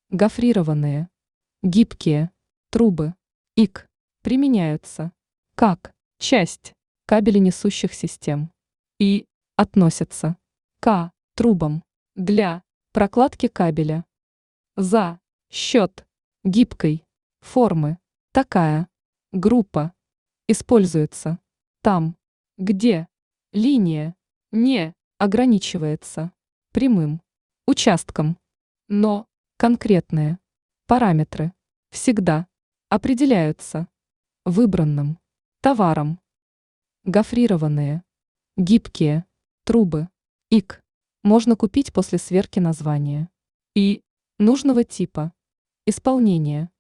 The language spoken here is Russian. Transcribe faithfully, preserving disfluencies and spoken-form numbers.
Гофрированные, гибкие, трубы, ик, применяются как часть кабеленесущих систем и относятся к трубам для прокладки кабеля. За счет гибкой формы такая группа используется там, где линия не ограничивается прямым участком, но конкретные параметры всегда определяются выбранным товаром. Гофрированные, гибкие трубы ик можно купить после сверки названия и нужного типа исполнения.